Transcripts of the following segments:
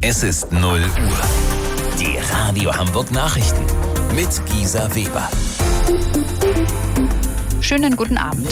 Es ist 0 Uhr. Die Radio Hamburg Nachrichten mit Gisa Weber. Schönen guten Abend.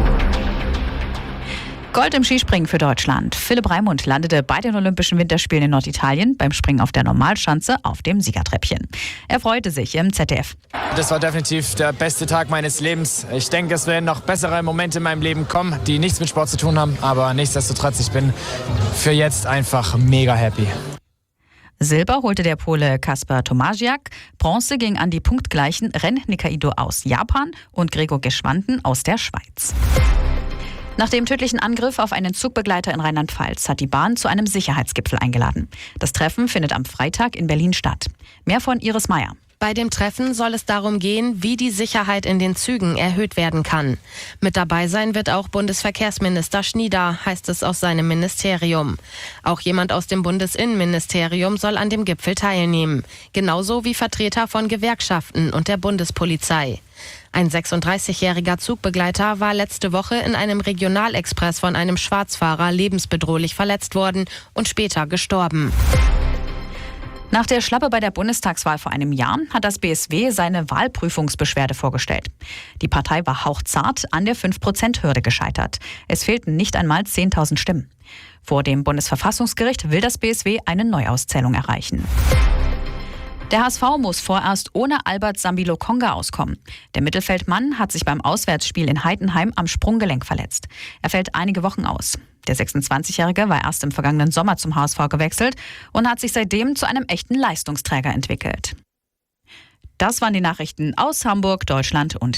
Gold im Skispringen für Deutschland. Philipp Raimund landete bei den Olympischen Winterspielen in Norditalien beim Springen auf der Normalschanze auf dem Siegertreppchen. Er freute sich im ZDF. Das war definitiv der beste Tag meines Lebens. Ich denke, es werden noch bessere Momente in meinem Leben kommen, die nichts mit Sport zu tun haben. Aber nichtsdestotrotz, ich bin für jetzt einfach mega happy. Silber holte der Pole Kasper Tomasiak, Bronze ging an die punktgleichen Ren Nikaido aus Japan und Gregor Geschwanden aus der Schweiz. Nach dem tödlichen Angriff auf einen Zugbegleiter in Rheinland-Pfalz hat die Bahn zu einem Sicherheitsgipfel eingeladen. Das Treffen findet am Freitag in Berlin statt. Mehr von Iris Meyer. Bei dem Treffen soll es darum gehen, wie die Sicherheit in den Zügen erhöht werden kann. Mit dabei sein wird auch Bundesverkehrsminister Schnieder, heißt es aus seinem Ministerium. Auch jemand aus dem Bundesinnenministerium soll an dem Gipfel teilnehmen. Genauso wie Vertreter von Gewerkschaften und der Bundespolizei. Ein 36-jähriger Zugbegleiter war letzte Woche in einem Regionalexpress von einem Schwarzfahrer lebensbedrohlich verletzt worden und später gestorben. Nach der Schlappe bei der Bundestagswahl vor einem Jahr hat das BSW seine Wahlprüfungsbeschwerde vorgestellt. Die Partei war hauchzart an der 5%-Hürde gescheitert. Es fehlten nicht einmal 10.000 Stimmen. Vor dem Bundesverfassungsgericht will das BSW eine Neuauszählung erreichen. Der HSV muss vorerst ohne Albert Sambi-Lokonga auskommen. Der Mittelfeldmann hat sich beim Auswärtsspiel in Heidenheim am Sprunggelenk verletzt. Er fällt einige Wochen aus. Der 26-Jährige war erst im vergangenen Sommer zum HSV gewechselt und hat sich seitdem zu einem echten Leistungsträger entwickelt. Das waren die Nachrichten aus Hamburg, Deutschland und